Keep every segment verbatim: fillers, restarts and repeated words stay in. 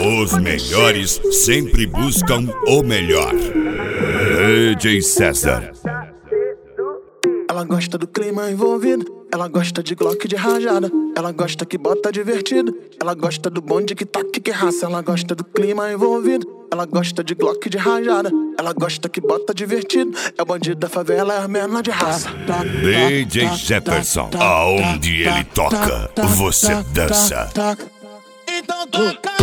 Os melhores sempre buscam o melhor. D J César. Ela gosta do clima envolvido, ela gosta de Glock de rajada, ela gosta que bota divertido, ela gosta do bonde que toque que raça, ela gosta do clima envolvido, ela gosta de Glock de rajada, ela gosta que bota divertido, é o bandido da favela, é a menor de raça. D J Jefferson, aonde ele toca, você dança. Então toca!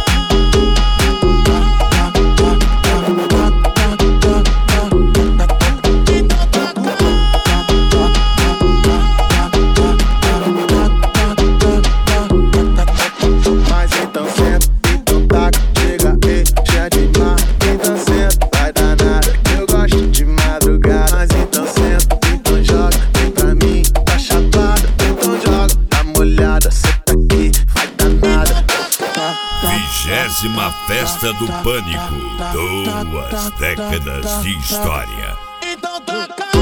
Vigésima Festa do Pânico, duas décadas de história. Então toca!